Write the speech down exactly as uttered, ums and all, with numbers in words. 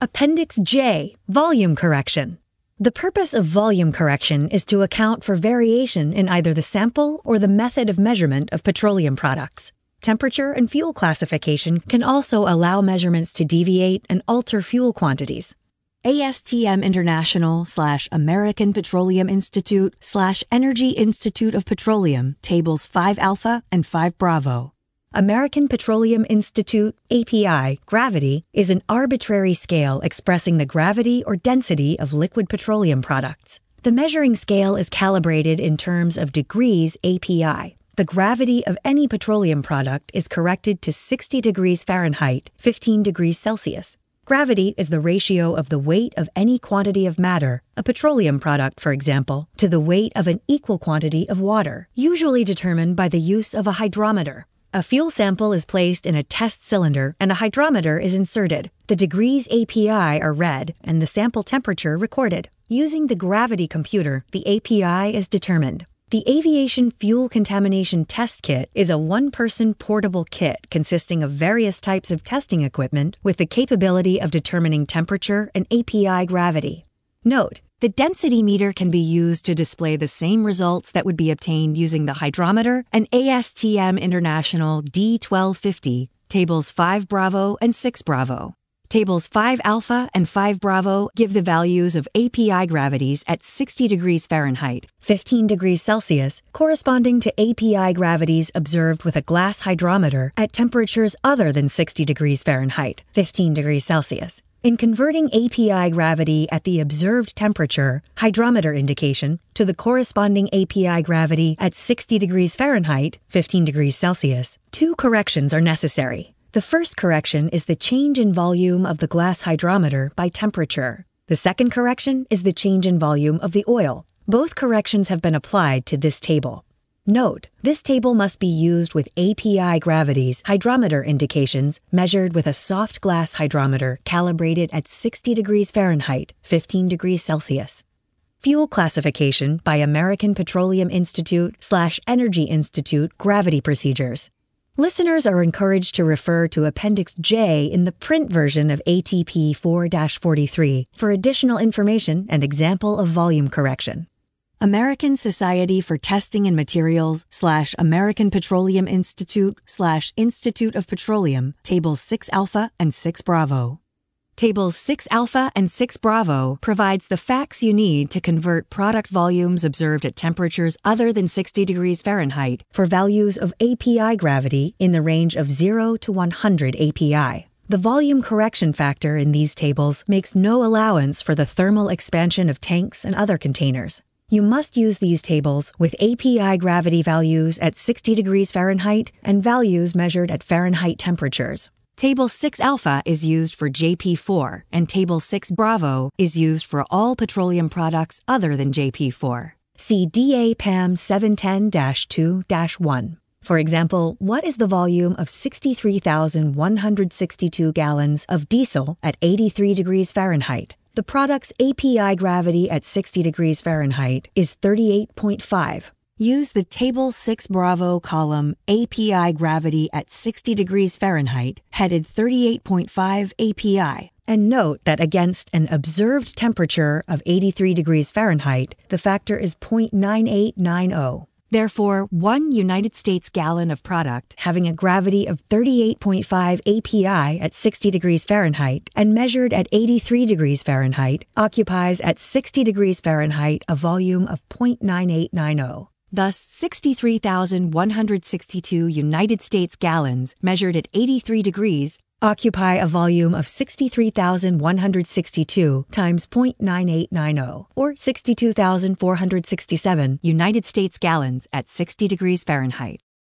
Appendix J, Volume Correction. The purpose of volume correction is to account for variation in either the sample or the method of measurement of petroleum products. Temperature and fuel classification can also allow measurements to deviate and alter fuel quantities. A S T M International slash American Petroleum Institute slash Energy Institute of Petroleum, Tables five Alpha and five Bravo. American Petroleum Institute, A P I, gravity, is an arbitrary scale expressing the gravity or density of liquid petroleum products. The measuring scale is calibrated in terms of degrees A P I. The gravity of any petroleum product is corrected to sixty degrees Fahrenheit, fifteen degrees Celsius. Gravity is the ratio of the weight of any quantity of matter, a petroleum product, for example, to the weight of an equal quantity of water, usually determined by the use of a hydrometer. A fuel sample is placed in a test cylinder and a hydrometer is inserted. The degrees A P I are read and the sample temperature recorded. Using the gravity computer, the A P I is determined. The Aviation Fuel Contamination Test Kit is a one-person portable kit consisting of various types of testing equipment with the capability of determining temperature and A P I gravity. Note: the density meter can be used to display the same results that would be obtained using the hydrometer and A S T M International D twelve fifty, Tables five Bravo and six Bravo. Tables five Alpha and five Bravo give the values of A P I gravities at sixty degrees Fahrenheit, fifteen degrees Celsius, corresponding to A P I gravities observed with a glass hydrometer at temperatures other than sixty degrees Fahrenheit, fifteen degrees Celsius. In converting A P I gravity at the observed temperature, hydrometer indication, to the corresponding A P I gravity at sixty degrees Fahrenheit, fifteen degrees Celsius, two corrections are necessary. The first correction is the change in volume of the glass hydrometer by temperature. The second correction is the change in volume of the oil. Both corrections have been applied to this table. Note: this table must be used with A P I gravities, hydrometer indications, measured with a soft glass hydrometer calibrated at sixty degrees Fahrenheit, fifteen degrees Celsius. Fuel classification by American Petroleum Institute slash Energy Institute gravity procedures. Listeners are encouraged to refer to Appendix J in the print version of A T P four forty-three for additional information and example of volume correction. American Society for Testing and Materials slash American Petroleum Institute slash Institute of Petroleum, Tables six Alpha and six Bravo. Tables six Alpha and six Bravo provides the facts you need to convert product volumes observed at temperatures other than sixty degrees Fahrenheit for values of A P I gravity in the range of zero to one hundred A P I. The volume correction factor in these tables makes no allowance for the thermal expansion of tanks and other containers. You must use these tables with A P I gravity values at sixty degrees Fahrenheit and values measured at Fahrenheit temperatures. Table six Alpha is used for J P four, and Table six Bravo is used for all petroleum products other than J P four. See D A P A M seven ten dash two dash one. For example, what is the volume of sixty-three thousand one hundred sixty-two gallons of diesel at eighty-three degrees Fahrenheit? The product's A P I gravity at sixty degrees Fahrenheit is thirty-eight point five. Use the Table six Bravo column A P I gravity at sixty degrees Fahrenheit, headed thirty-eight point five A P I, and note that against an observed temperature of eighty-three degrees Fahrenheit, the factor is zero point nine eight nine zero. Therefore, one United States gallon of product having a gravity of thirty-eight point five A P I at sixty degrees Fahrenheit and measured at eighty-three degrees Fahrenheit occupies at sixty degrees Fahrenheit a volume of zero point nine eight nine zero. Thus, sixty-three thousand one hundred sixty-two United States gallons measured at eighty-three degrees occupy a volume of sixty-three thousand one hundred sixty-two times zero point nine eight nine zero, or sixty-two thousand four hundred sixty-seven United States gallons at sixty degrees Fahrenheit.